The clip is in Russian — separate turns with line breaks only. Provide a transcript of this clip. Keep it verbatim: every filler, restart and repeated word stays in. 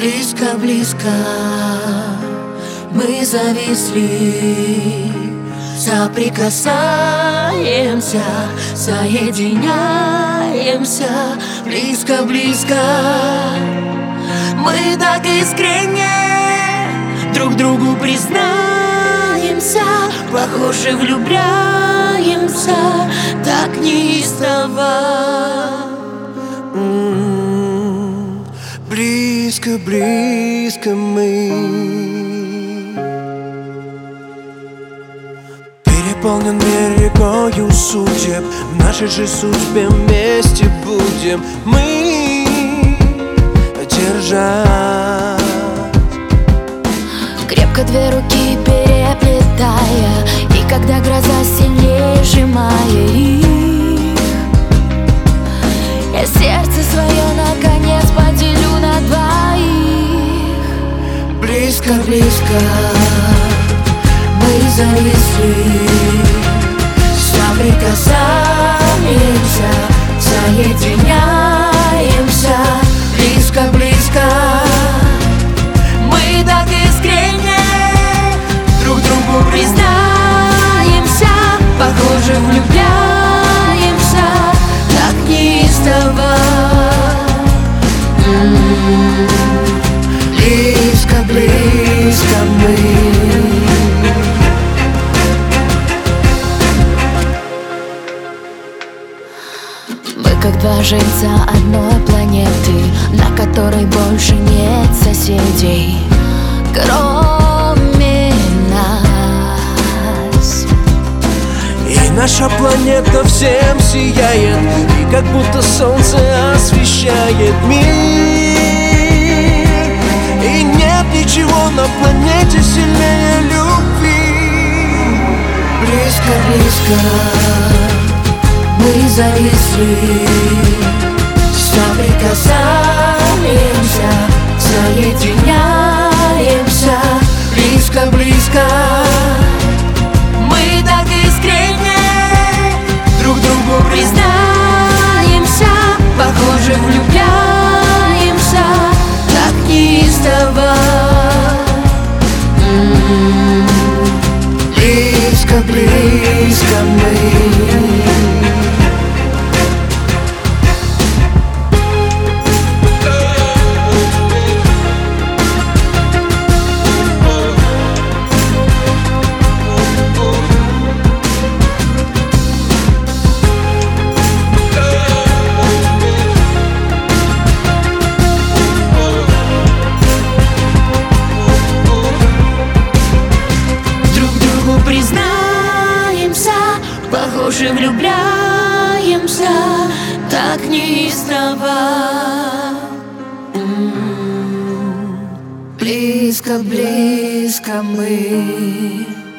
Близко-близко мы зависли, соприкасаемся, соединяемся. Близко-близко мы так искренне друг другу признаемся, похоже, влюбляемся так неистово.
Близко-близко мы. Переполнен мир рекою судеб, в нашей же судьбе вместе будем мы держать.
Крепко две руки переплетая, и когда гроза сильнее сжимая их, я сердце свое наконец поделю на двоих.
Близко-близко мы зависли, соприкасаемся, соединяемся. Близко-близко мы так искренне друг другу признаемся, похоже, влюбляемся так неистово. Близко-близко мы.
Мы как два жильца одной планеты, на которой больше нет соседей, кроме нас.
И наша планета всем сияет, и как будто солнце освещает мир. И нет ничего на планете сильнее любви.
Близко-близко мы зависли, соприкасаемся, соединяемся. Близко-близко мы так искренне друг другу признаемся, похоже, влюбляемся так неистово. Близко-близко мы. Признаемся, похоже, влюбляемся так неистово. Близко-близко мы.